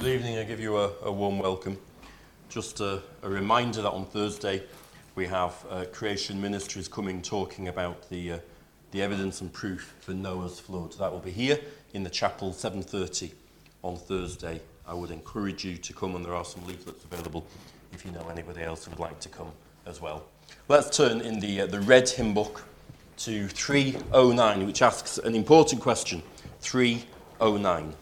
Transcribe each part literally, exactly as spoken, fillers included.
Good evening. I give you a, a warm welcome. Just a, a reminder that on Thursday we have uh, Creation Ministries coming talking about the uh, the evidence and proof for Noah's flood. That will be here in the chapel, seven thirty on Thursday. I would encourage you to come, and there are some leaflets available if you know anybody else who would like to come as well. Let's turn in the uh, the red hymn book to three oh nine, which asks an important question. three oh nine.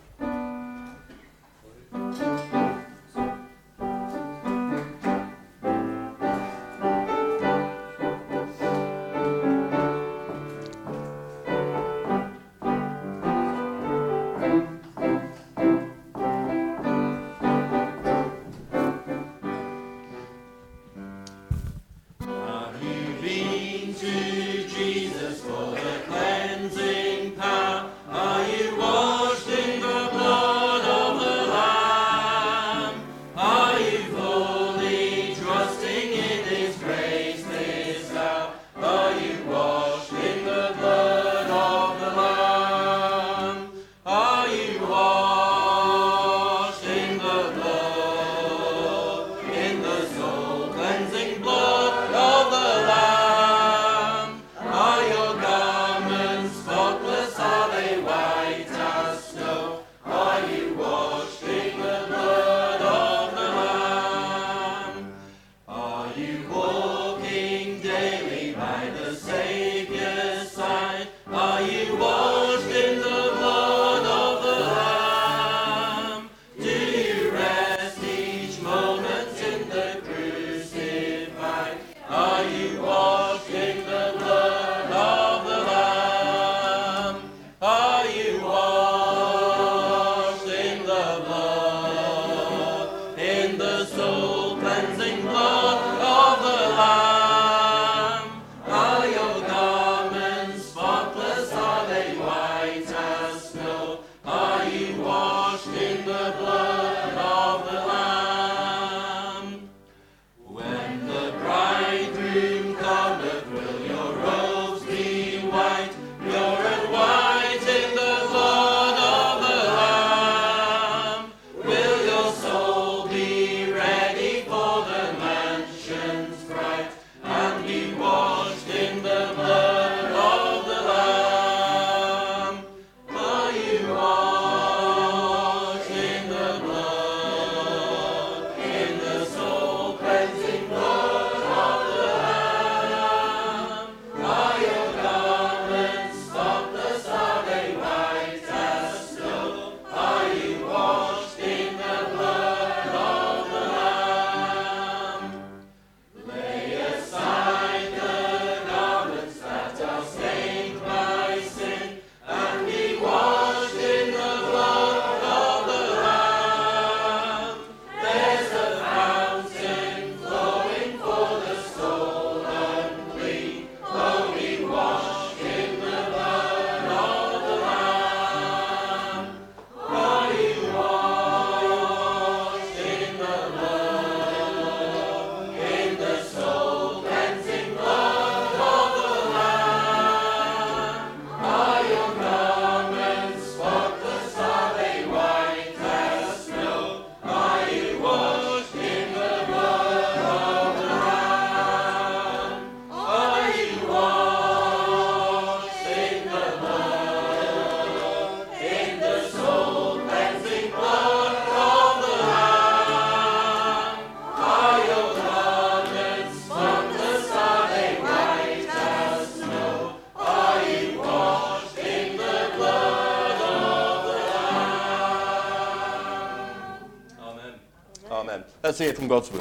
Let's hear from God's word.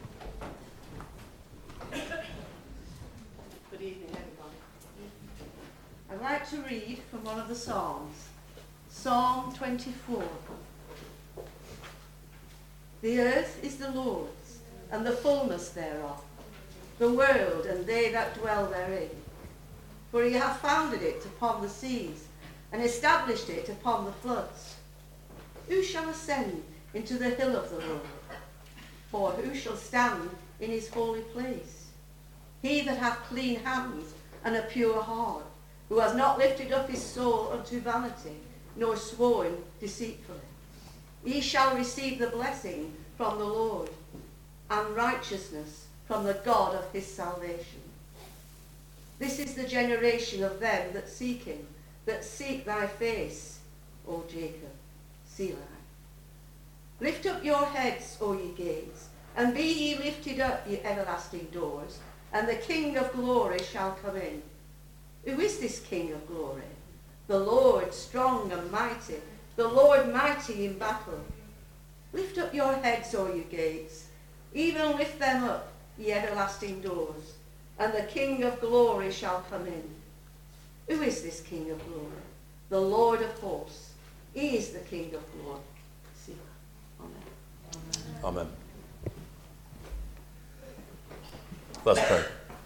Good evening, everybody. I'd like to read from one of the Psalms, Psalm twenty-four. The earth is the Lord's, and the fullness thereof, the world and they that dwell therein. For he hath founded it upon the seas, and established it upon the floods. Who shall ascend into the hill of the Lord? Or who shall stand in his holy place? He that hath clean hands and a pure heart, who has not lifted up his soul unto vanity, nor sworn deceitfully. He shall receive the blessing from the Lord, and righteousness from the God of his salvation. This is the generation of them that seek him, that seek thy face, O Jacob. Selah. Lift up your heads, O ye gates, and be ye lifted up, ye everlasting doors, and the King of glory shall come in. Who is this King of glory? The Lord strong and mighty, the Lord mighty in battle. Lift up your heads, O ye gates, even lift them up, ye everlasting doors, and the King of glory shall come in. Who is this King of glory? The Lord of hosts. He is the King of glory. Selah. Amen. Amen. Let's pray.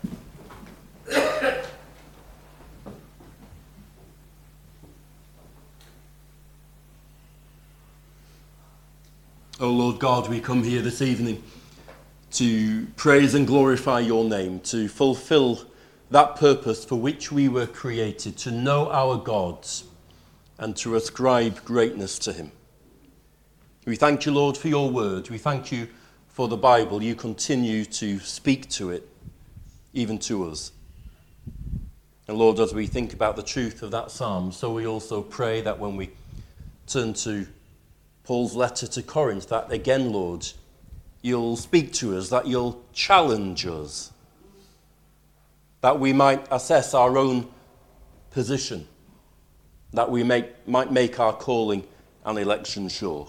O Lord God, we come here this evening to praise and glorify your name, to fulfill that purpose for which we were created, to know our God and to ascribe greatness to him. We thank you, Lord, for your word. We thank you for the Bible. You continue to speak to it, even to us. And Lord, as we think about the truth of that psalm, so we also pray that when we turn to Paul's letter to Corinth, that again, Lord, you'll speak to us, that you'll challenge us, that we might assess our own position, that we make, might make our calling and election sure.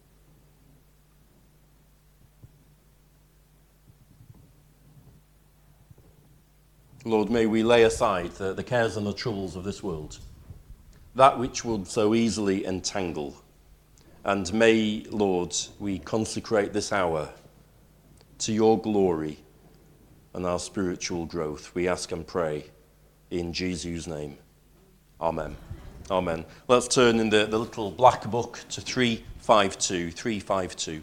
Lord, may we lay aside the, the cares and the troubles of this world, that which would so easily entangle. And may, Lord, we consecrate this hour to your glory and our spiritual growth. We ask and pray in Jesus' name. Amen. Amen. Let's turn in the, the little black book to three fifty-two. three fifty-two.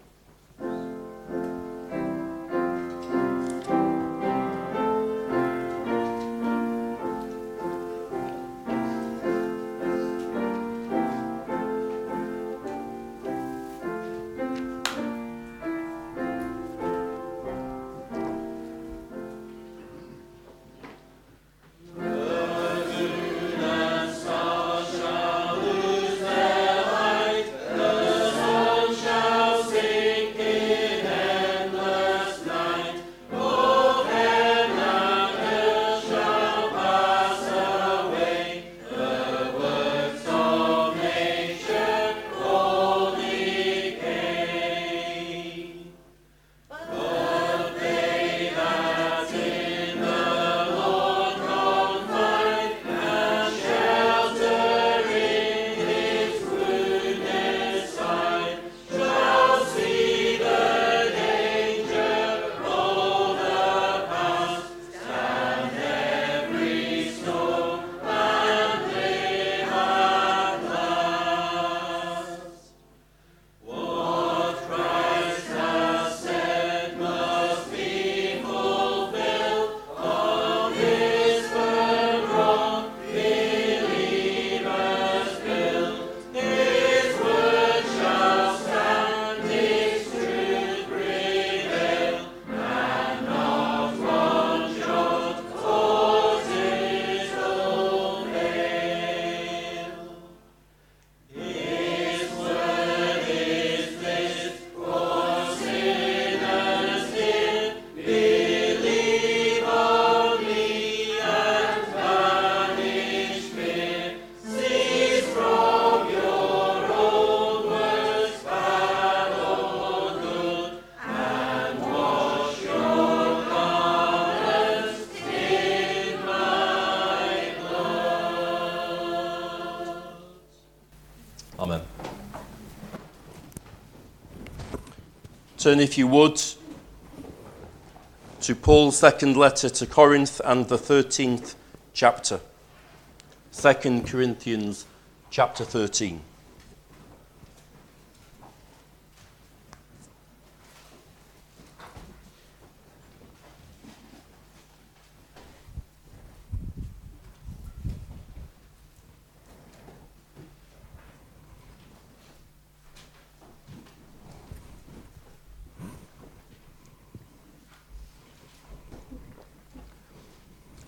Amen. Turn, if you would, to Paul's second letter to Corinth and the thirteenth chapter. Second Corinthians chapter thirteen.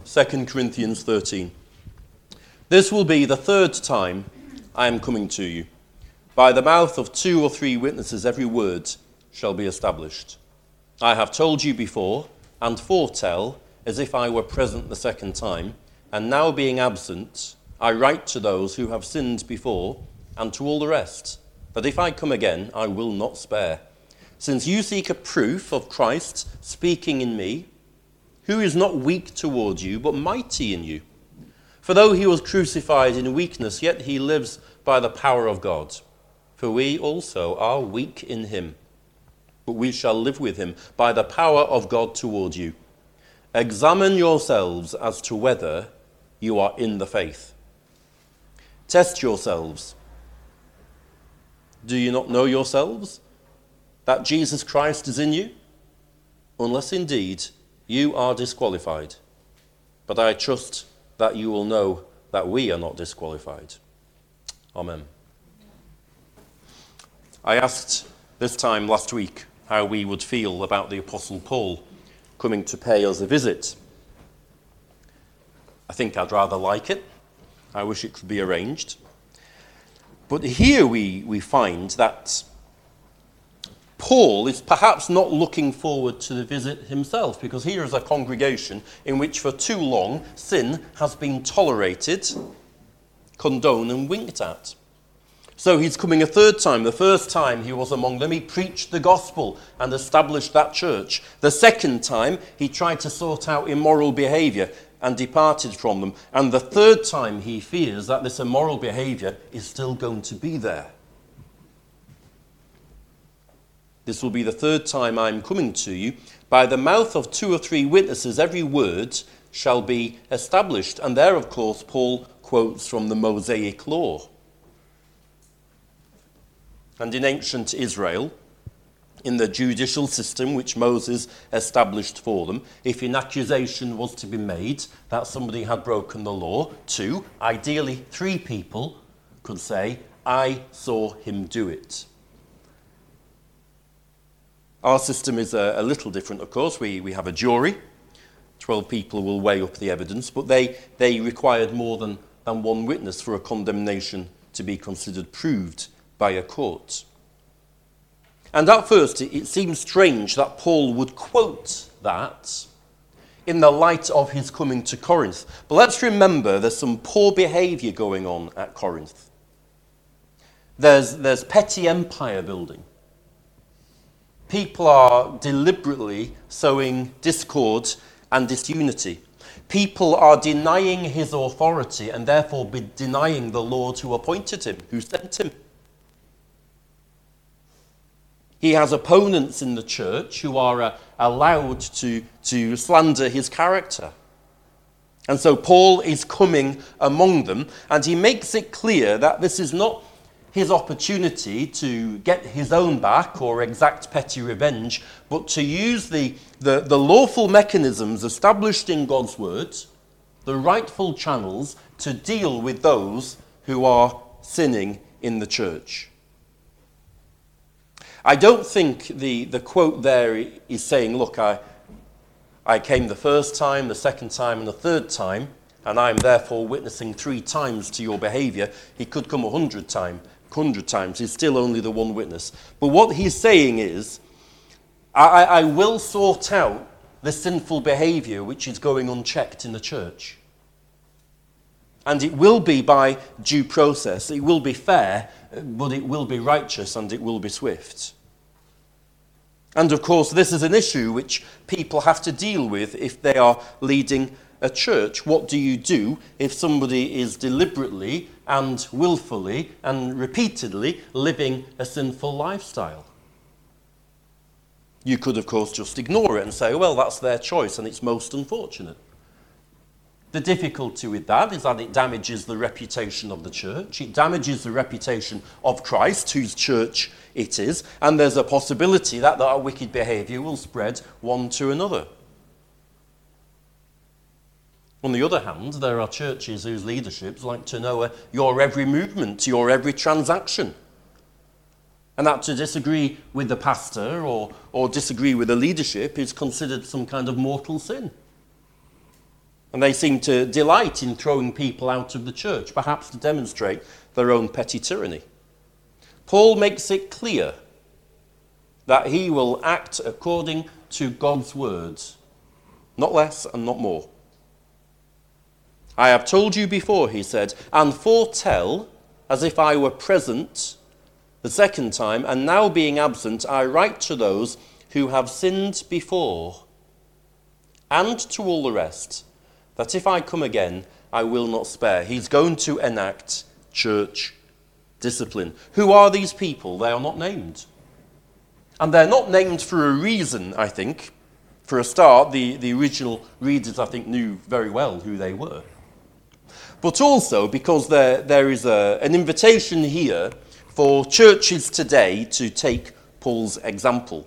Second Corinthians thirteen. This will be the third time I am coming to you. By the mouth of two or three witnesses every word shall be established. I have told you before, and foretell, as if I were present the second time, and now being absent, I write to those who have sinned before, and to all the rest, that if I come again, I will not spare. Since you seek a proof of Christ speaking in me, who is not weak toward you, but mighty in you. For though he was crucified in weakness, yet he lives by the power of God. For we also are weak in him, but we shall live with him by the power of God toward you. Examine yourselves as to whether you are in the faith. Test yourselves. Do you not know yourselves that Jesus Christ is in you? Unless indeed you are disqualified. But I trust that you will know that we are not disqualified. Amen. I asked this time last week how we would feel about the Apostle Paul coming to pay us a visit. I think I'd rather like it. I wish it could be arranged. But here we, we find that Paul is perhaps not looking forward to the visit himself, because here is a congregation in which for too long sin has been tolerated, condoned and winked at. So he's coming a third time. The first time he was among them, he preached the gospel and established that church. The second time, he tried to sort out immoral behaviour and departed from them. And the third time, he fears that this immoral behaviour is still going to be there. This will be the third time I'm coming to you. By the mouth of two or three witnesses, every word shall be established. And there, of course, Paul quotes from the Mosaic law. And in ancient Israel, in the judicial system which Moses established for them, if an accusation was to be made that somebody had broken the law, two, ideally three people could say, I saw him do it. Our system is a, a little different, of course. We, we have a jury. Twelve people will weigh up the evidence, but they, they required more than, than one witness for a condemnation to be considered proved by a court. And at first it, it seems strange that Paul would quote that in the light of his coming to Corinth. But let's remember there's some poor behaviour going on at Corinth. There's, there's petty empire building. People are deliberately sowing discord and disunity. People are denying his authority and therefore be denying the Lord who appointed him, who sent him. He has opponents in the church who are uh, allowed to, to slander his character. And so Paul is coming among them, and he makes it clear that this is not his opportunity to get his own back or exact petty revenge, but to use the, the, the lawful mechanisms established in God's word, the rightful channels to deal with those who are sinning in the church. I don't think the, the quote there is saying, look, I, I came the first time, the second time, and the third time, and I am therefore witnessing three times to your behaviour. He could come a hundred time, hundred times. He's still only the one witness. But what he's saying is, I, I will sort out the sinful behaviour which is going unchecked in the church. And it will be by due process. It will be fair, but it will be righteous and it will be swift. And of course, this is an issue which people have to deal with if they are leading a church. What do you do if somebody is deliberately and willfully and repeatedly living a sinful lifestyle? You could, of course, just ignore it and say, well, that's their choice and it's most unfortunate. The difficulty with that is that it damages the reputation of the church. It damages the reputation of Christ, whose church it is. And there's a possibility that that wicked behaviour will spread one to another. On the other hand, there are churches whose leaderships like to know uh, your every movement, your every transaction. And that to disagree with the pastor or, or disagree with the leadership is considered some kind of mortal sin. And they seem to delight in throwing people out of the church, perhaps to demonstrate their own petty tyranny. Paul makes it clear that he will act according to God's words, not less and not more. I have told you before, he said, and foretell, as if I were present the second time, and now being absent, I write to those who have sinned before, and to all the rest, that if I come again, I will not spare. He's going to enact church discipline. Who are these people? They are not named. And they're not named for a reason, I think. For a start, the, the original readers, I think, knew very well who they were. But also because there, there is a, an invitation here for churches today to take Paul's example.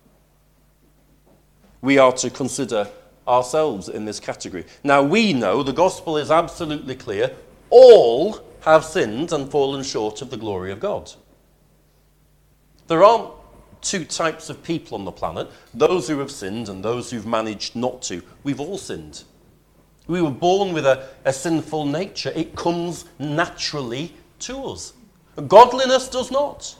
We are to consider ourselves in this category. Now we know the gospel is absolutely clear. All have sinned and fallen short of the glory of God. There aren't two types of people on the planet, those who have sinned and those who've managed not to. We've all sinned. We were born with a, a sinful nature. It comes naturally to us. Godliness does not.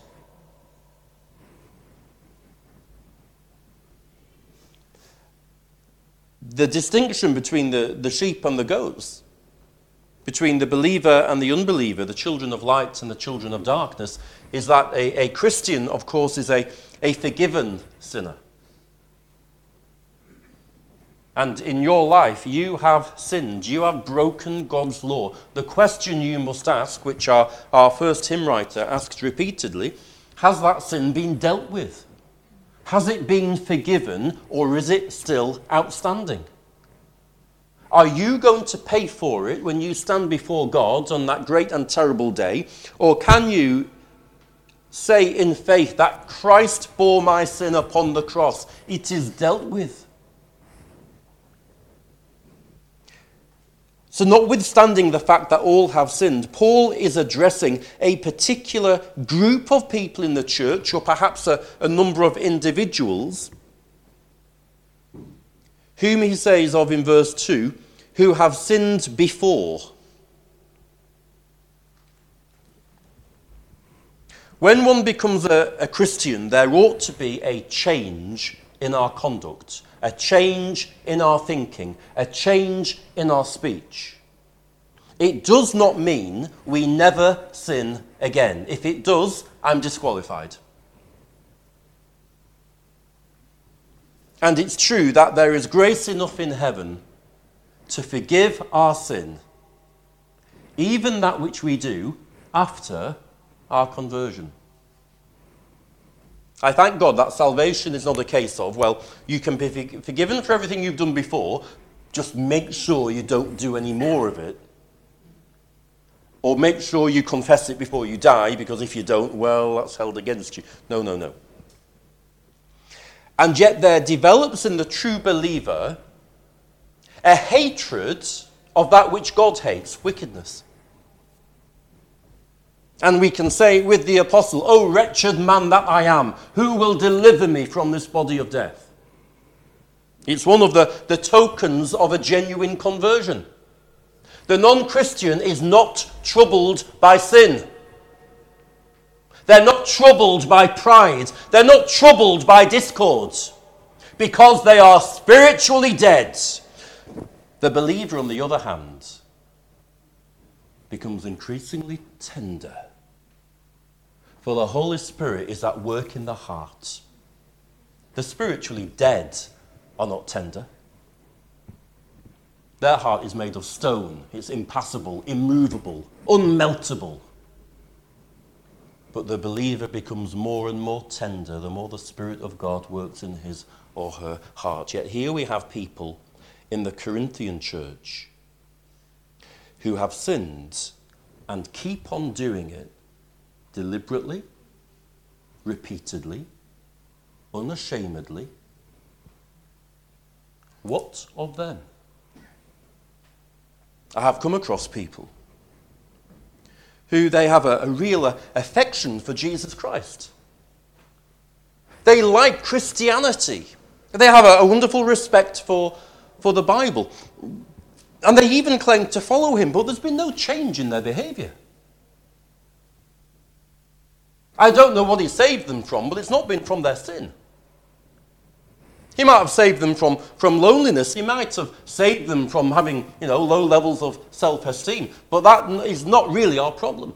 The distinction between the, the sheep and the goats, between the believer and the unbeliever, the children of light and the children of darkness, is that a, a Christian, of course, is a, a forgiven sinner. And in your life, you have sinned. You have broken God's law. The question you must ask, which our, our first hymn writer asks repeatedly, has that sin been dealt with? Has it been forgiven, or is it still outstanding? Are you going to pay for it when you stand before God on that great and terrible day? Or can you say in faith that Christ bore my sin upon the cross? It is dealt with. So notwithstanding the fact that all have sinned, Paul is addressing a particular group of people in the church, or perhaps a, a number of individuals, whom he says of in verse two, who have sinned before. When one becomes a, a Christian, there ought to be a change in our conduct, a change in our thinking, a change in our speech. It does not mean we never sin again. If it does, I'm disqualified. And it's true that there is grace enough in heaven to forgive our sin, even that which we do after our conversion. I thank God that salvation is not a case of, well, you can be forgiven for everything you've done before, just make sure you don't do any more of it. Or make sure you confess it before you die, because if you don't, well, that's held against you. No, no, no. And yet there develops in the true believer a hatred of that which God hates, wickedness. And we can say with the apostle, "O wretched man that I am, who will deliver me from this body of death?" It's one of the, the tokens of a genuine conversion. The non-Christian is not troubled by sin. They're not troubled by pride. They're not troubled by discord, because they are spiritually dead. The believer, on the other hand, becomes increasingly tender. For the Holy Spirit is at work in the heart. The spiritually dead are not tender. Their heart is made of stone. It's impassible, immovable, unmeltable. But the believer becomes more and more tender the more the Spirit of God works in his or her heart. Yet here we have people in the Corinthian church who have sinned and keep on doing it deliberately, repeatedly, unashamedly. What of them? I have come across people who they have a, a real affection for Jesus Christ. They like Christianity. They have a, a wonderful respect for, for the Bible. And they even claim to follow him, but there's been no change in their behaviour. I don't know what he saved them from, but it's not been from their sin. He might have saved them from, from loneliness. He might have saved them from having, you know, low levels of self-esteem. But that is not really our problem.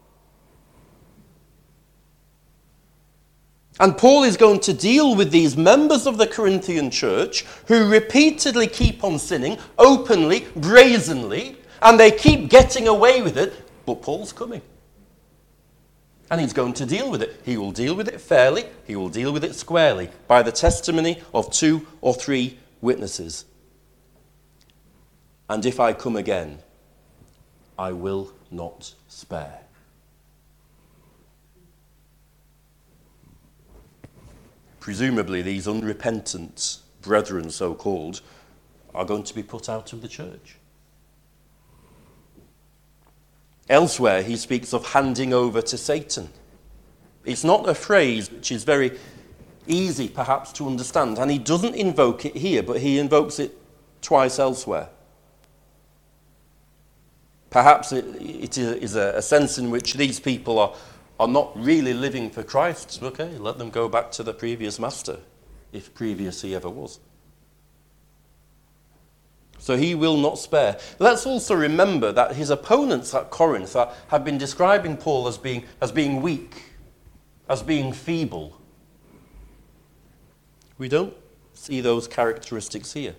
And Paul is going to deal with these members of the Corinthian church who repeatedly keep on sinning, openly, brazenly, and they keep getting away with it, but Paul's coming. And he's going to deal with it. He will deal with it fairly. He will deal with it squarely by the testimony of two or three witnesses. And if I come again, I will not spare. Presumably, these unrepentant brethren, so-called, are going to be put out of the church. Elsewhere, he speaks of handing over to Satan. It's not a phrase which is very easy, perhaps, to understand, and he doesn't invoke it here, but he invokes it twice elsewhere. Perhaps it, it is a, a sense in which these people are, are not really living for Christ. Okay, let them go back to the previous master, if previous he ever was. So he will not spare. Let's also remember that his opponents at Corinth are, have been describing Paul as being, as being weak, as being feeble. We don't see those characteristics here.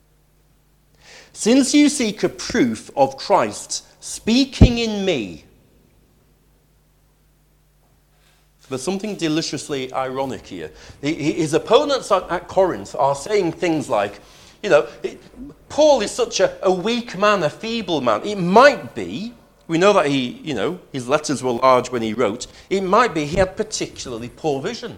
Since you seek a proof of Christ speaking in me, there's something deliciously ironic here. His opponents at Corinth are saying things like, you know, it, Paul is such a, a weak man, a feeble man. It might be, we know that he, you know, his letters were large when he wrote. It might be he had particularly poor vision.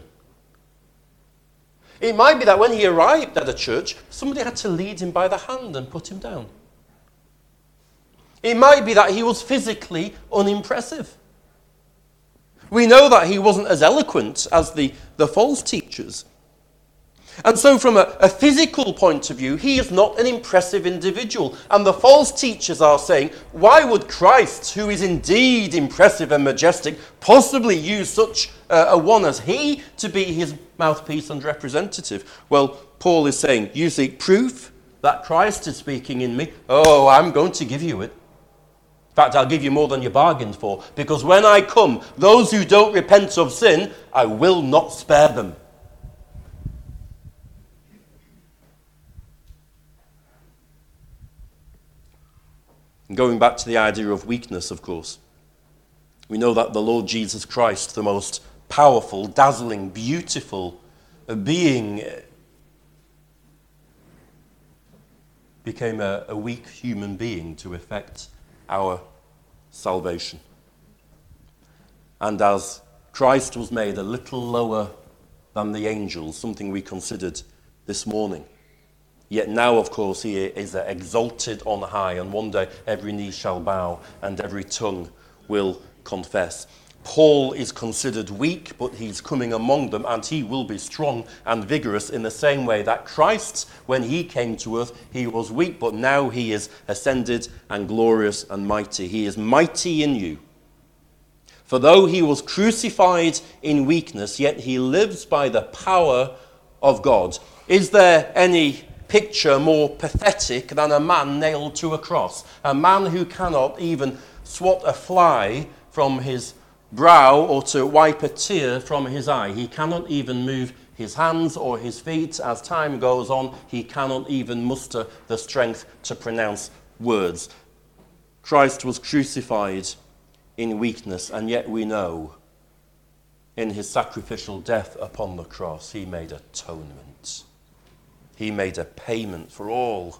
It might be that when he arrived at a church, somebody had to lead him by the hand and put him down. It might be that he was physically unimpressive. We know that he wasn't as eloquent as the, the false teachers. And so from a, a physical point of view, he is not an impressive individual. And the false teachers are saying, why would Christ, who is indeed impressive and majestic, possibly use such a, a one as he to be his mouthpiece and representative? Well, Paul is saying, you seek proof that Christ is speaking in me. Oh, I'm going to give you it. In fact, I'll give you more than you bargained for. Because when I come, those who don't repent of sin, I will not spare them. Going back to the idea of weakness, of course, we know that the Lord Jesus Christ, the most powerful, dazzling, beautiful being, became a, a weak human being to effect our salvation. And as Christ was made a little lower than the angels, something we considered this morning, yet now, of course, he is exalted on high, and one day every knee shall bow and every tongue will confess. Paul is considered weak, but he's coming among them, and he will be strong and vigorous in the same way that Christ, when he came to earth, he was weak, but now he is ascended and glorious and mighty. He is mighty in you. For though he was crucified in weakness, yet he lives by the power of God. Is there any picture more pathetic than a man nailed to a cross? A man who cannot even swat a fly from his brow or to wipe a tear from his eye. He cannot even move his hands or his feet. As time goes on, he cannot even muster the strength to pronounce words. Christ was crucified in weakness, and yet we know in his sacrificial death upon the cross, he made atonement. He made a payment for all.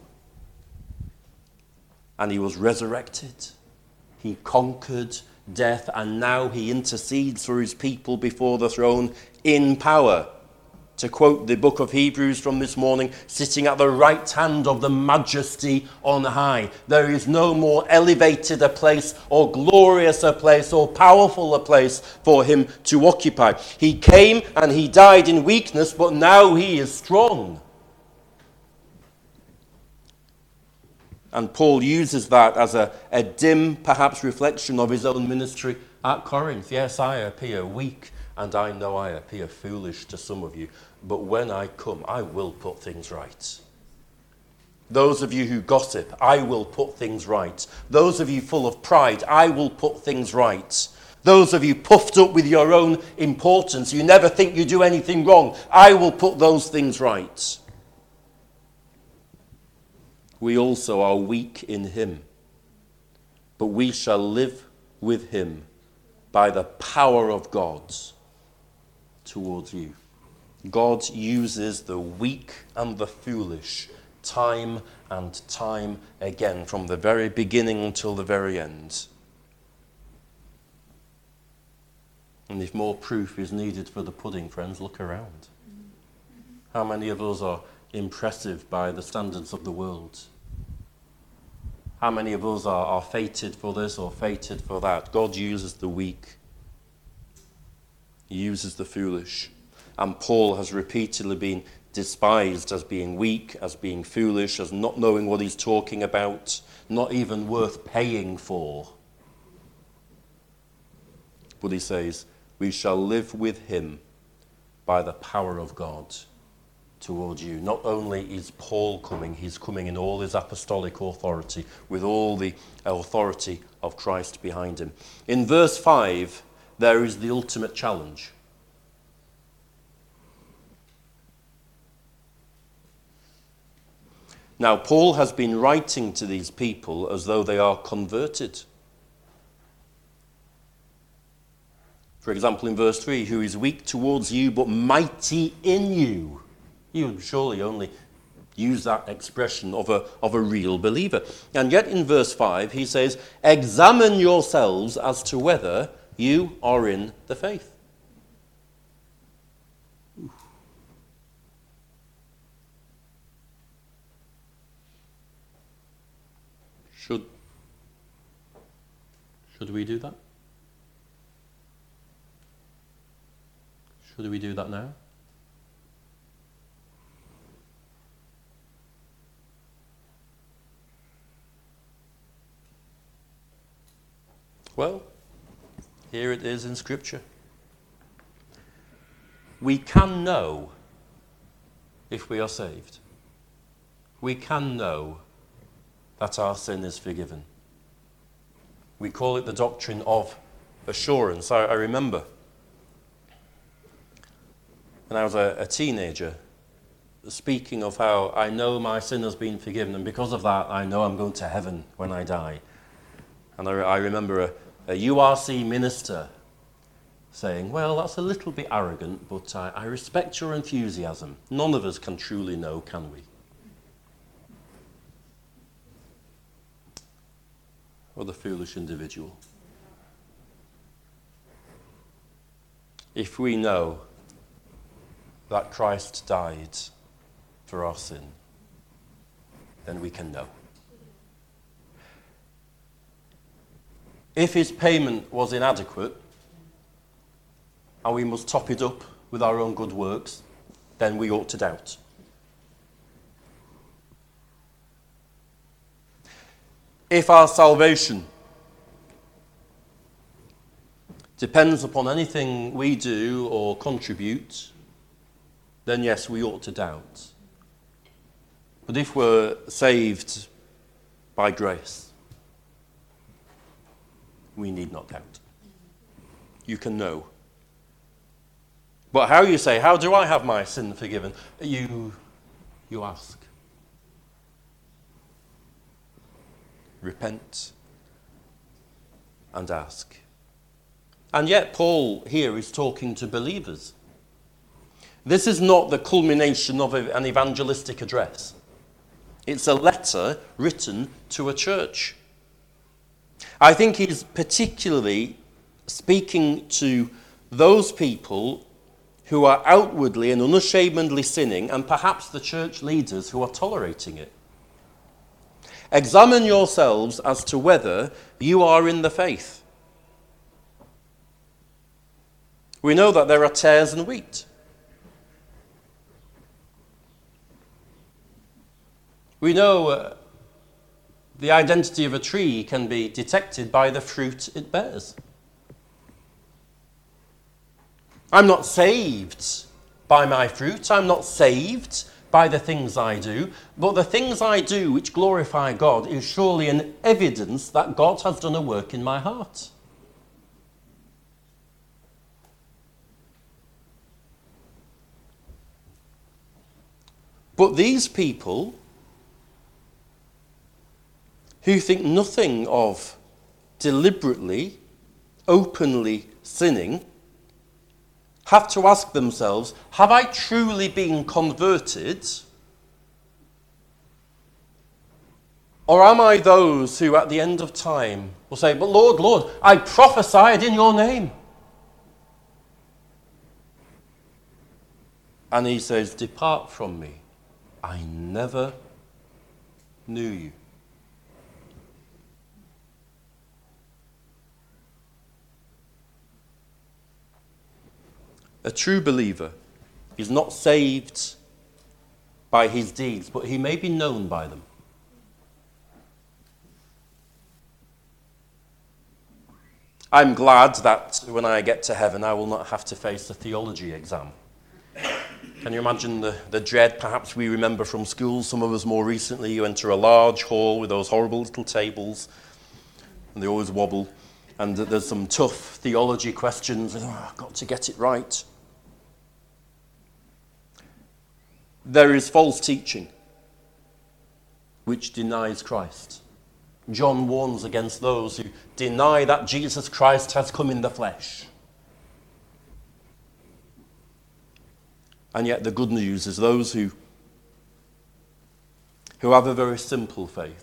And he was resurrected. He conquered death, and now he intercedes for his people before the throne in power. To quote the book of Hebrews from this morning, sitting at the right hand of the majesty on high. There is no more elevated a place or glorious a place or powerful a place for him to occupy. He came and he died in weakness, but now he is strong. And Paul uses that as a, a dim, perhaps, reflection of his own ministry at Corinth. Yes, I appear weak, and I know I appear foolish to some of you, but when I come, I will put things right. Those of you who gossip, I will put things right. Those of you full of pride, I will put things right. Those of you puffed up with your own importance, you never think you do anything wrong, I will put those things right. We also are weak in him, but we shall live with him by the power of God towards you. God uses the weak and the foolish time and time again, from the very beginning until the very end. And if more proof is needed for the pudding, friends, look around. How many of us are impressive by the standards of the world? How many of us are, are fated for this or fated for that? God uses the weak. He uses the foolish. And Paul has repeatedly been despised as being weak, as being foolish, as not knowing what he's talking about, not even worth paying for. But he says, we shall live with him by the power of God towards you. Not only is Paul coming, he's coming in all his apostolic authority, with all the authority of Christ behind him. In verse five, there is the ultimate challenge. Now, Paul has been writing to these people as though they are converted. For example, in verse three, who is weak towards you but mighty in you. You would surely only use that expression of a, of a real believer. And yet in verse five, he says, examine yourselves as to whether you are in the faith. Should, should we do that? Should we do that now? Well, here it is in Scripture. We can know if we are saved. We can know that our sin is forgiven. We call it the doctrine of assurance. I, I remember when I was a, a teenager, speaking of how I know my sin has been forgiven, and because of that, I know I'm going to heaven when I die. And I, I remember a, a U R C minister saying, well, that's a little bit arrogant, but I, I respect your enthusiasm. None of us can truly know, can we? What a foolish individual. If we know that Christ died for our sin, then we can know. If his payment was inadequate, and we must top it up with our own good works, then we ought to doubt. If our salvation depends upon anything we do or contribute, then yes, we ought to doubt. But if we're saved by grace, we need not doubt. You can know. But how, you say, how do I have my sin forgiven? You, you ask. Repent and ask. And yet Paul here is talking to believers. This is not the culmination of an evangelistic address. It's a letter written to a church. I think he's particularly speaking to those people who are outwardly and unashamedly sinning, and perhaps the church leaders who are tolerating it. Examine yourselves as to whether you are in the faith. We know that there are tares and wheat. We know uh, The identity of a tree can be detected by the fruit it bears. I'm not saved by my fruit. I'm not saved by the things I do. But the things I do which glorify God is surely an evidence that God has done a work in my heart. But these people who think nothing of deliberately, openly sinning have to ask themselves, have I truly been converted? Or am I those who at the end of time will say, but Lord, Lord, I prophesied in your name. And he says, depart from me. I never knew you. A true believer is not saved by his deeds, but he may be known by them. I'm glad that when I get to heaven, I will not have to face a theology exam. Can you imagine the, the dread perhaps we remember from school? Some of us more recently, you enter a large hall with those horrible little tables, and they always wobble, and there's some tough theology questions, and oh, I've got to get it right. There is false teaching which denies Christ. John warns against those who deny that Jesus Christ has come in the flesh. And yet the good news is those who, who have a very simple faith,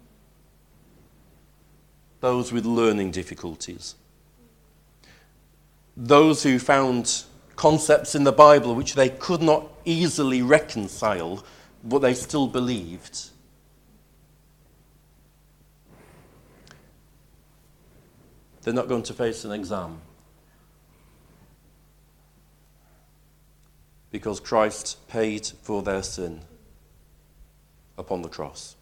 those with learning difficulties, those who found concepts in the Bible which they could not easily reconcile, but they still believed. They're not going to face an exam because Christ paid for their sin upon the cross.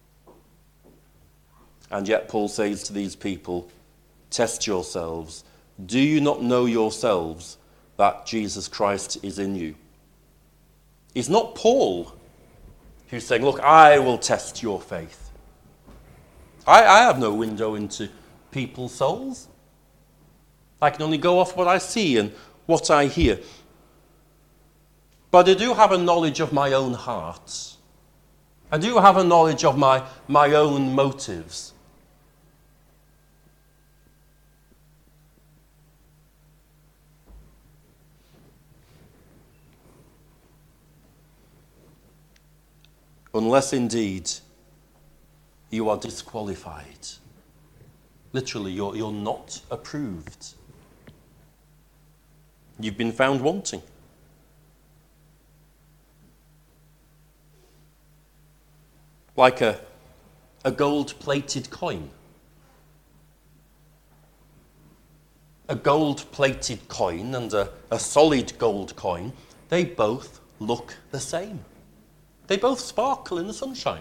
And yet Paul says to these people, test yourselves. Do you not know yourselves that Jesus Christ is in you? It's not Paul who's saying, look, I will test your faith. I, I have no window into people's souls. I can only go off what I see and what I hear. But I do have a knowledge of my own heart. I do have a knowledge of my, my own motives. Unless indeed you are disqualified. Literally, you're, you're not approved. You've been found wanting. Like a, a gold-plated coin. A gold-plated coin and a, a solid gold coin, they both look the same. They both sparkle in the sunshine.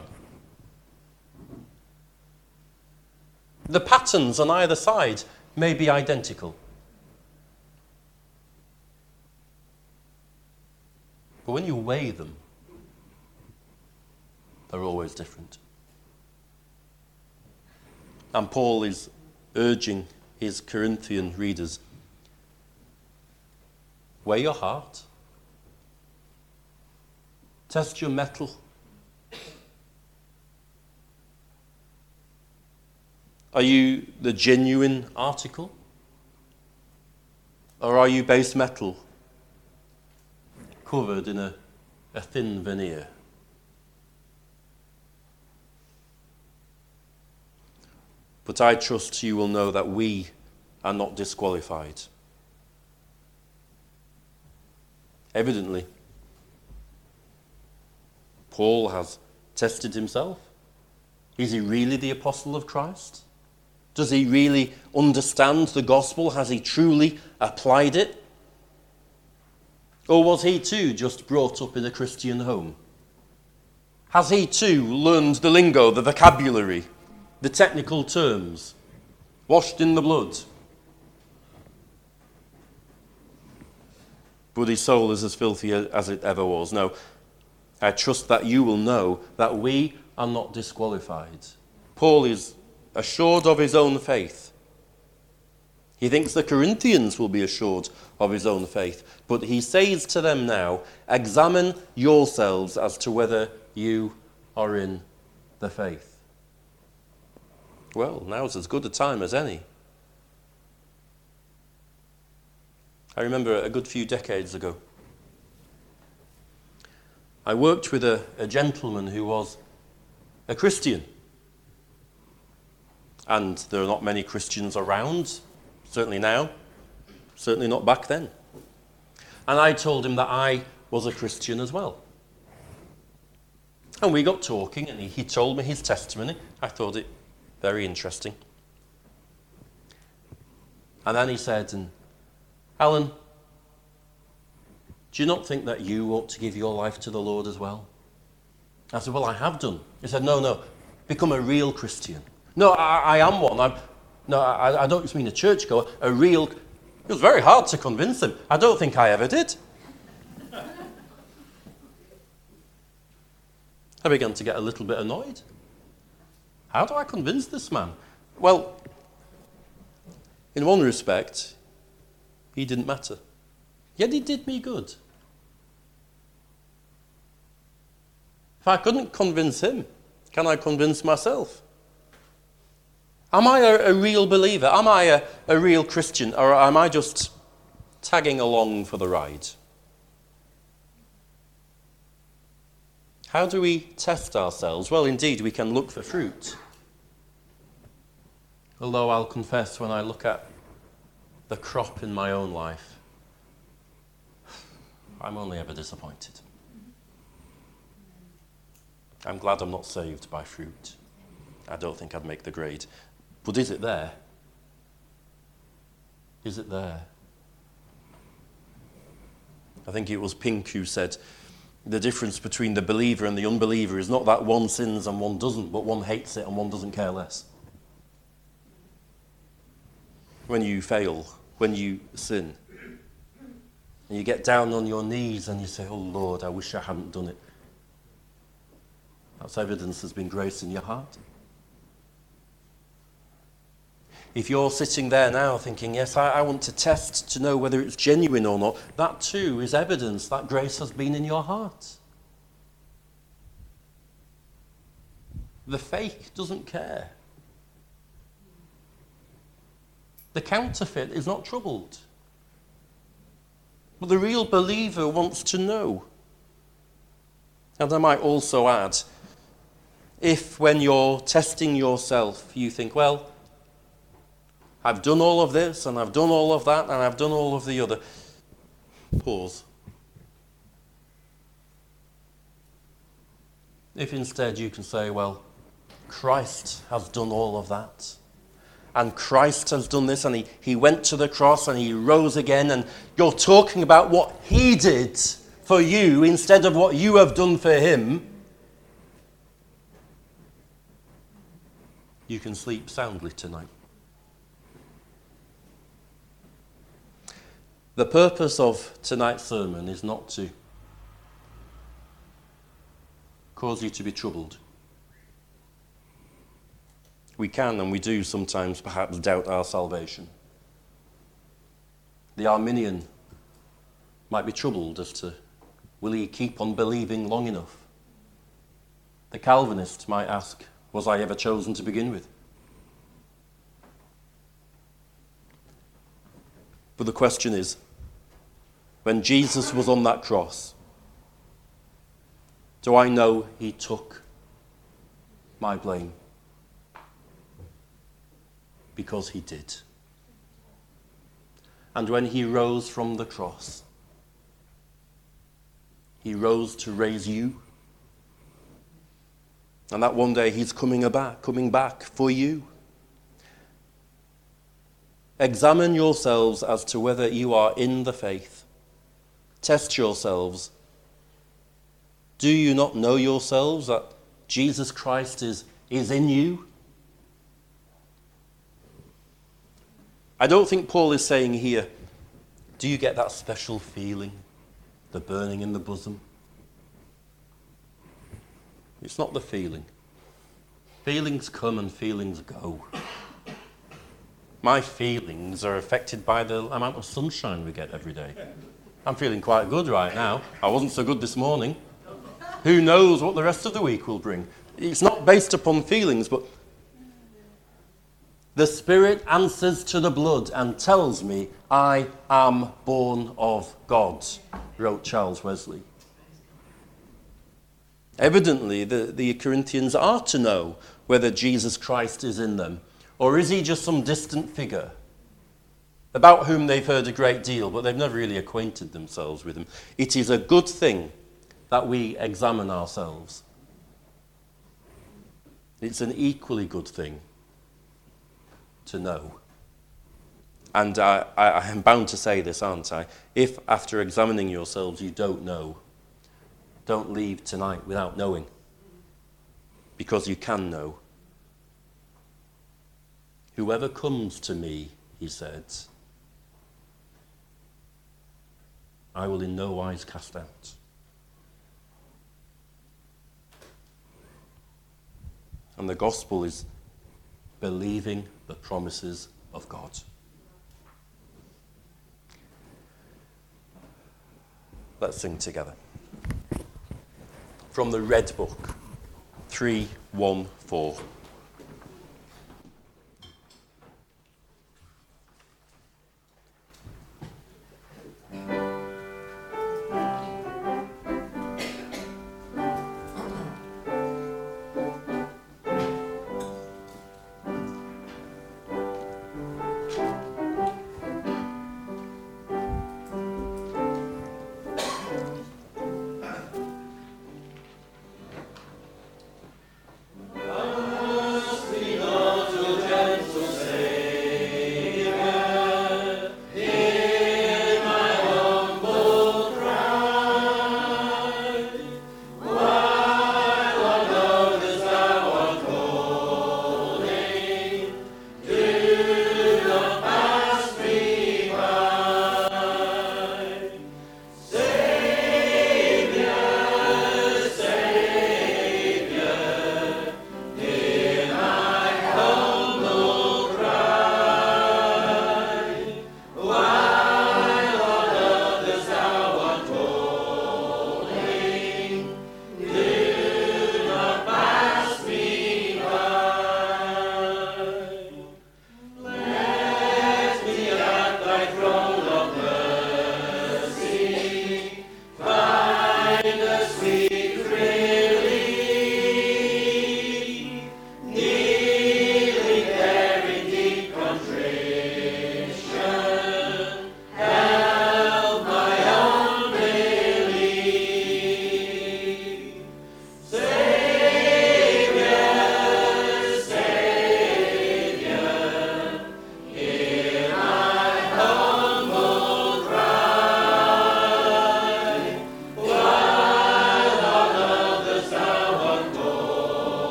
The patterns on either side may be identical. But when you weigh them, they're always different. And Paul is urging his Corinthian readers, weigh your heart. Test your mettle. Are you the genuine article? Or are you base metal covered in a, a thin veneer? But I trust you will know that we are not disqualified. Evidently, Paul has tested himself. Is he really the apostle of Christ? Does he really understand the gospel? Has he truly applied it? Or was he too just brought up in a Christian home? Has he too learned the lingo, the vocabulary the technical terms. Washed in the blood. But his soul is as filthy as it ever was. No, I trust that you will know that we are not disqualified. Paul is assured of his own faith. He thinks the Corinthians will be assured of his own faith. But he says to them now, examine yourselves as to whether you are in the faith. Well, now's as good a time as any. I remember a good few decades ago, I worked with a, a gentleman who was a Christian. And there are not many Christians around, certainly now, certainly not back then. And I told him that I was a Christian as well. And we got talking, and he, he told me his testimony. I thought it very interesting. And then he said, and Alan, do you not think that you ought to give your life to the Lord as well? I said, well, I have done. He said, no, no, become a real Christian. No, I, I am one. I'm, no, I, I don't just mean a churchgoer, a real... It was very hard to convince him. I don't think I ever did. I began to get a little bit annoyed. How do I convince this man? Well, in one respect, he didn't matter. Yet he did me good. If I couldn't convince him, can I convince myself? Am I a, a real believer? Am I a, a real Christian? Or am I just tagging along for the ride? How do we test ourselves? Well, indeed, we can look for fruit. Although I'll confess, when I look at the crop in my own life, I'm only ever disappointed. I'm glad I'm not saved by fruit. I don't think I'd make the grade. But is it there? Is it there? I think it was Pink who said, the difference between the believer and the unbeliever is not that one sins and one doesn't, but one hates it and one doesn't care less. When you fail, when you sin, and you get down on your knees and you say, oh Lord, I wish I hadn't done it. That's evidence there's been grace in your heart. If you're sitting there now thinking, yes, I, I want to test to know whether it's genuine or not, that too is evidence that grace has been in your heart. The fake doesn't care. The counterfeit is not troubled. But the real believer wants to know. And I might also add, if when you're testing yourself, you think, well, I've done all of this, and I've done all of that, and I've done all of the other. Pause. If instead you can say, well, Christ has done all of that, and Christ has done this, and he, he went to the cross, and he rose again, and you're talking about what he did for you instead of what you have done for him, you can sleep soundly tonight. The purpose of tonight's sermon is not to cause you to be troubled. We can and we do sometimes perhaps doubt our salvation. The Arminian might be troubled as to, will he keep on believing long enough? The Calvinist might ask, was I ever chosen to begin with? But the question is, when Jesus was on that cross, do I know he took my blame? Because he did. And when he rose from the cross, he rose to raise you. And that one day he's coming back, coming back for you. Examine yourselves as to whether you are in the faith. Test yourselves. Do you not know yourselves that Jesus Christ is, is in you? I don't think Paul is saying here, do you get that special feeling, the burning in the bosom? It's not the feeling. Feelings come and feelings go. My feelings are affected by the amount of sunshine we get every day. I'm feeling quite good right now. I wasn't so good this morning. Who knows what the rest of the week will bring? It's not based upon feelings, but the Spirit answers to the blood and tells me I am born of God, wrote Charles Wesley. Evidently, the, the Corinthians are to know whether Jesus Christ is in them, or is he just some distant figure about whom they've heard a great deal, but they've never really acquainted themselves with him. It is a good thing that we examine ourselves. It's an equally good thing to know. And I, I, I am bound to say this, aren't I? If after examining yourselves you don't know, don't leave tonight without knowing, because you can know. Whoever comes to me, he said, I will in no wise cast out. And the gospel is believing the promises of God. Let's sing together. From the Red Book, three one four. Amen.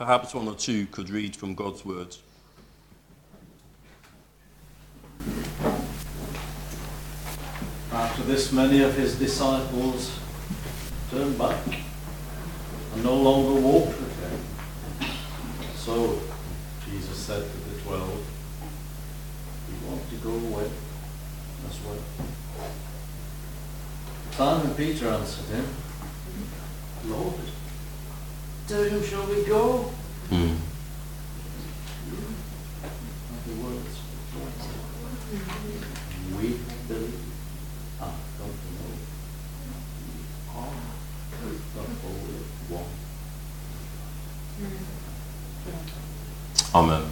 Perhaps one or two could read from God's word. After this, many of his disciples turned back and no longer walked with him. So Jesus said to the twelve, "You want to go away as well?" Simon Peter answered him, "Lord, to whom shall we go?" Mm. And the words, "We believe." Ah, don't know. You are the Holy One. Amen.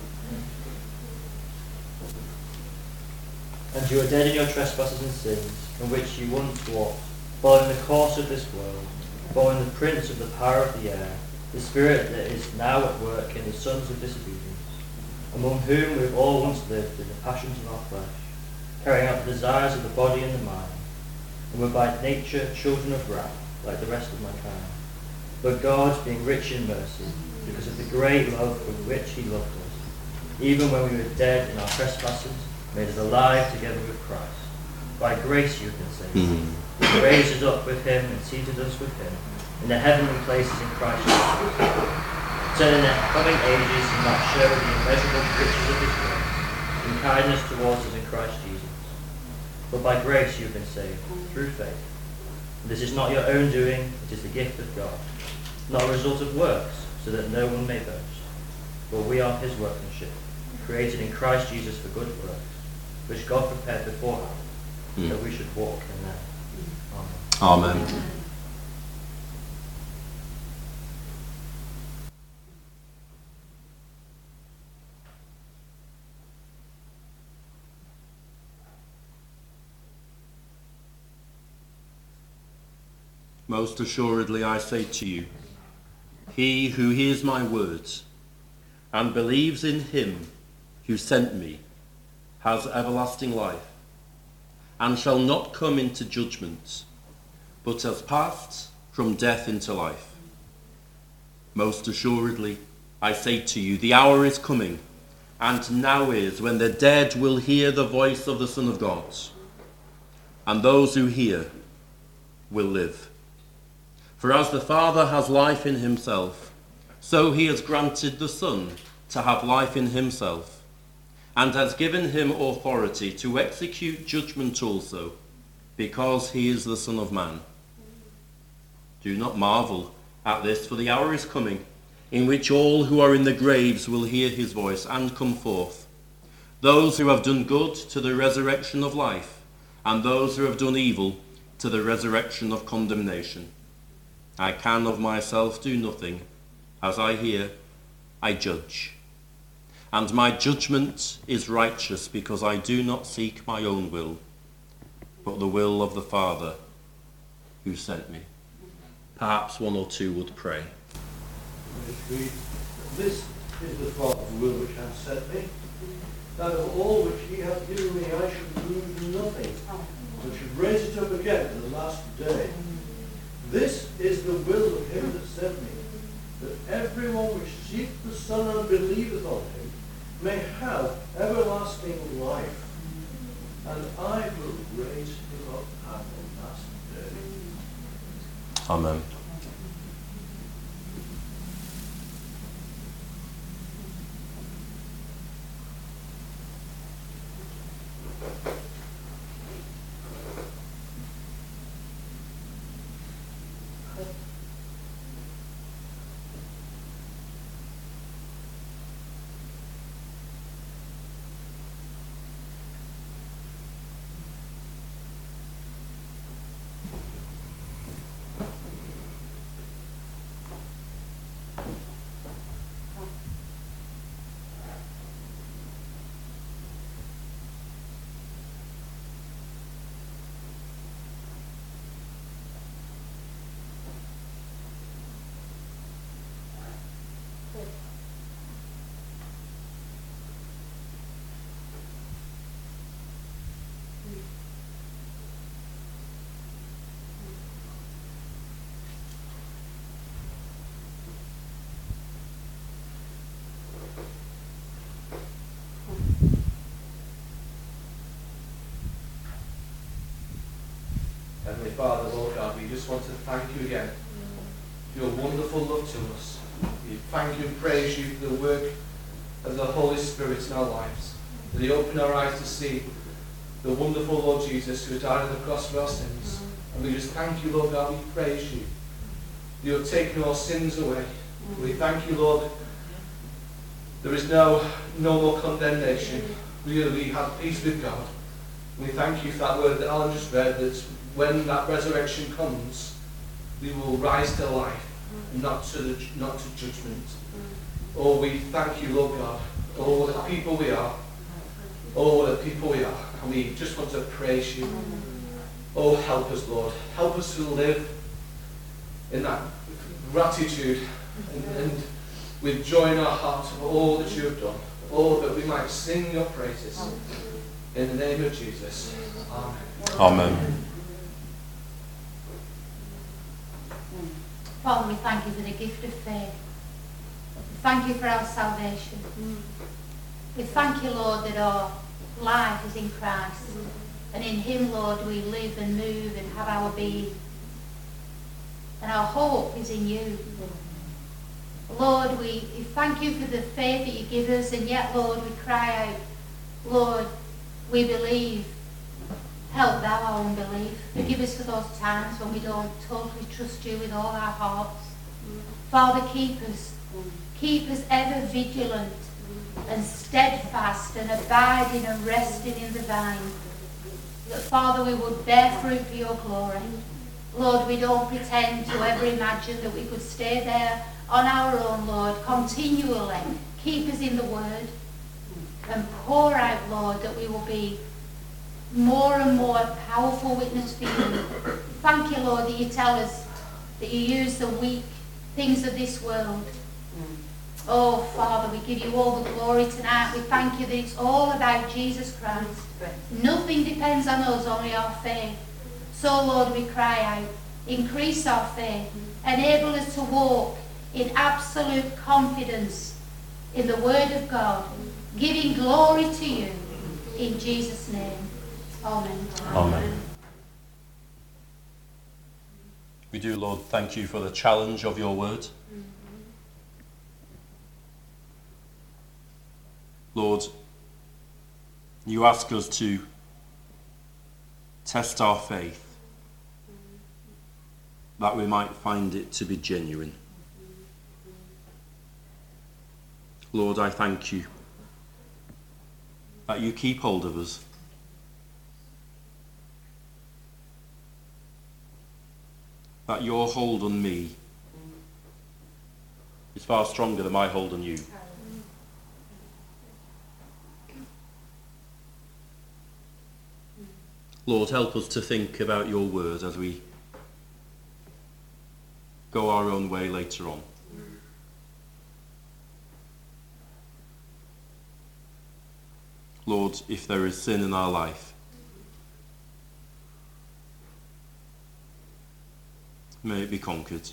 And you are dead in your trespasses and sins, in which you once walked, following the course of this world, following the prince of the power of the air, the spirit that is now at work in the sons of disobedience, among whom we have all once lived in the passions of our flesh, carrying out the desires of the body and the mind, and were by nature children of wrath, like the rest of mankind. But God, being rich in mercy, because of the great love with which he loved us, even when we were dead in our trespasses, made us alive together with Christ. By grace you have been saved. Mm-hmm. He raised us up with him and seated us with him in the heavenly places in Christ Jesus, so that in the coming ages he might show the immeasurable riches of his grace and kindness towards us in Christ Jesus. But by grace you have been saved, through faith. And this is not your own doing, it is the gift of God, not a result of works, so that no one may boast. For we are his workmanship, created in Christ Jesus for good works, which God prepared beforehand, Mm. that we should walk in them. Amen. Amen. Most assuredly I say to you, he who hears my words and believes in him who sent me has everlasting life, and shall not come into judgment, but has passed from death into life. Most assuredly I say to you, the hour is coming, and now is, when the dead will hear the voice of the Son of God, and those who hear will live. For as the Father has life in himself, so he has granted the Son to have life in himself, and has given him authority to execute judgment also, because he is the Son of Man. Do not marvel at this, for the hour is coming, in which all who are in the graves will hear his voice and come forth, those who have done good to the resurrection of life, and those who have done evil to the resurrection of condemnation. I can of myself do nothing. As I hear, I judge. And my judgment is righteous, because I do not seek my own will, but the will of the Father who sent me. Perhaps one or two would pray. This is the Father's will which hath sent me, that of all which he hath given me I should lose nothing, but should raise it up again in the last day. This is the will of him that sent me, that everyone which seeth the Son and believeth on him may have everlasting life, and I will raise him up at the last day. Amen. Father, Lord God, we just want to thank you again for your wonderful love to us. We thank you and praise you for the work of the Holy Spirit in our lives, that he opened our eyes to see the wonderful Lord Jesus who died on the cross for our sins. And we just thank you, Lord God, we praise you. You have taken our sins away. We thank you, Lord. There is no, no more condemnation. We, we have peace with God. We thank you for that word that Alan just read, that when that resurrection comes, we will rise to life, not to the, not to judgment. Oh, we thank you, Lord God. Oh, what a people we are. Oh, what a people we are. And we just want to praise you. Oh, help us, Lord. Help us to live in that gratitude and, and with joy in our hearts for all that you have done. Oh, that we might sing your praises. In the name of Jesus. Amen. Amen. Father, we thank you for the gift of faith. We thank you for our salvation. We thank you, Lord, that our life is in Christ. And in him, Lord, we live and move and have our being. And our hope is in you. Lord, we, we thank you for the faith that you give us, and yet, Lord, we cry out, Lord, we believe. Help thou our unbelief. Forgive us for those times when we don't totally trust you with all our hearts. Father, keep us. Keep us ever vigilant and steadfast and abiding and resting in the vine. That, Father, we would bear fruit for your glory. Lord, we don't pretend to ever imagine that we could stay there on our own, Lord, continually. Keep us in the word and pour out, Lord, that we will be more and more powerful witness for you. Thank you, Lord, that you tell us that you use the weak things of this world. Oh, Father, we give you all the glory tonight. We thank you that it's all about Jesus Christ. Nothing depends on us, only our faith. So, Lord, we cry out, increase our faith, enable us to walk in absolute confidence in the Word of God, giving glory to you in Jesus' name. Amen. Amen. We do, Lord, thank you for the challenge of your word. Lord, you ask us to test our faith, that we might find it to be genuine. Lord, I thank you that you keep hold of us. That your hold on me is far stronger than my hold on you. Lord, help us to think about your word as we go our own way later on. Lord, if there is sin in our life, may it be conquered.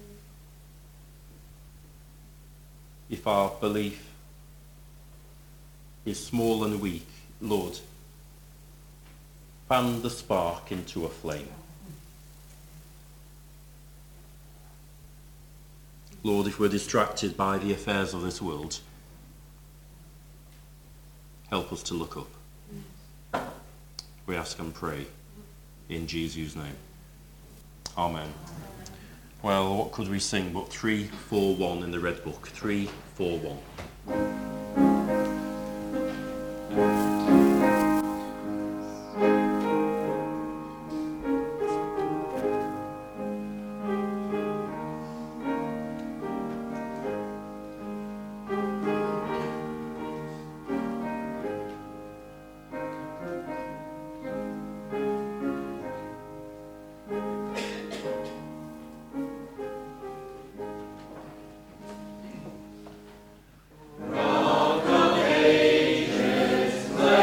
If our belief is small and weak, Lord, fan the spark into a flame. Lord, if we're distracted by the affairs of this world, help us to look up. We ask and pray in Jesus' name. Amen. Well, what could we sing but three four one in the red book? three four one. Rock of Ages.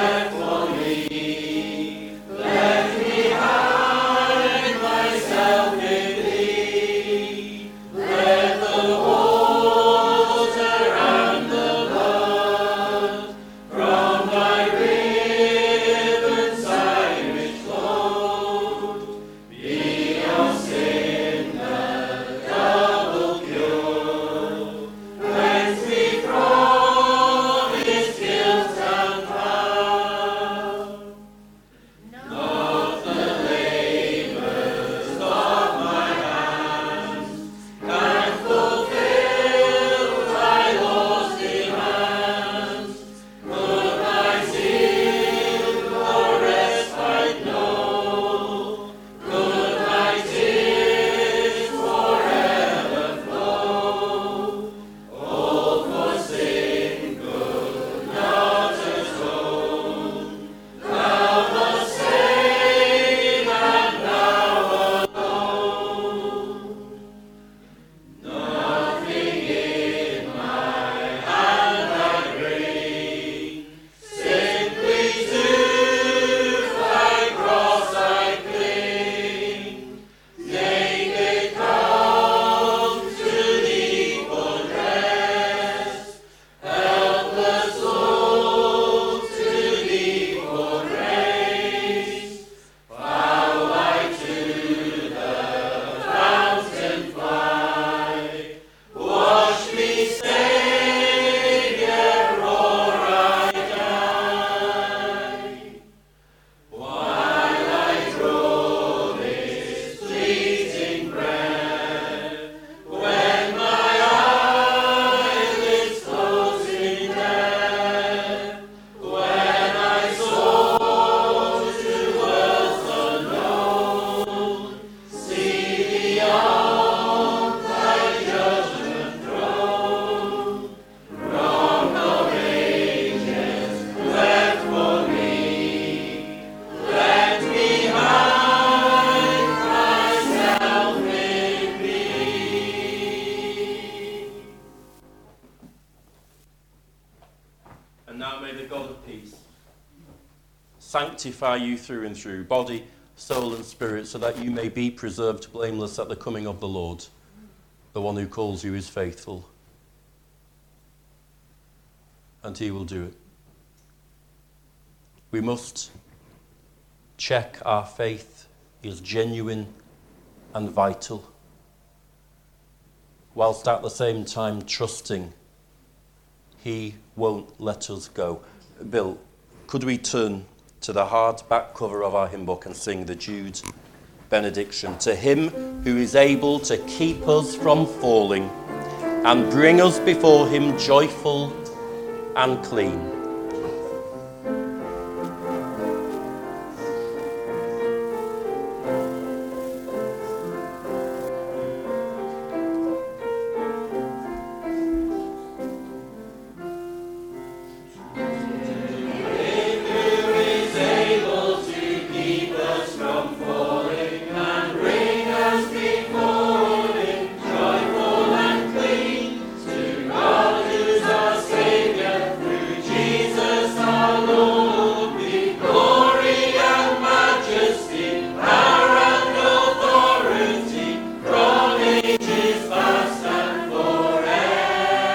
sanctify you through and through, body, soul and spirit, so that you may be preserved blameless at the coming of the Lord. The one who calls you is faithful, and he will do it. We must check our faith is genuine and vital, whilst at the same time trusting he won't let us go. Bill, could we turn to the hard back cover of our hymn book and sing the Jude benediction? To him who is able to keep us from falling and bring us before him joyful and clean.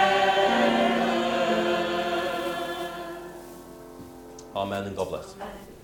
Amen and God bless.